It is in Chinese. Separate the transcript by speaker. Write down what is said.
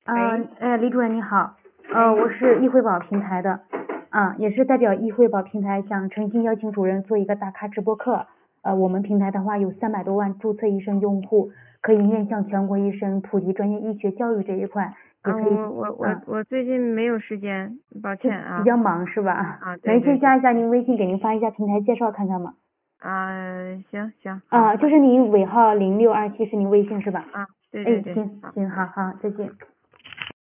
Speaker 1: 喂，
Speaker 2: 李主任你好，
Speaker 1: 哎，
Speaker 2: 我是易惠宝平台的，也是代表易惠宝平台想诚心邀请主任做一个打卡直播课。我们平台的话有300多万注册医生用户，可以面向全国医生普及专业医学教育这一块，也可以，
Speaker 1: 我最近没有时间，抱
Speaker 2: 就
Speaker 1: 歉啊。
Speaker 2: 比较忙是吧？
Speaker 1: 对对对。
Speaker 2: 能先加一下您微信，给您发一下平台介绍看看吗？
Speaker 1: 行行好。
Speaker 2: 就是您尾号0627是您微信是吧？
Speaker 1: 对对对，
Speaker 2: 行
Speaker 1: 好。
Speaker 2: 行，好好，再见。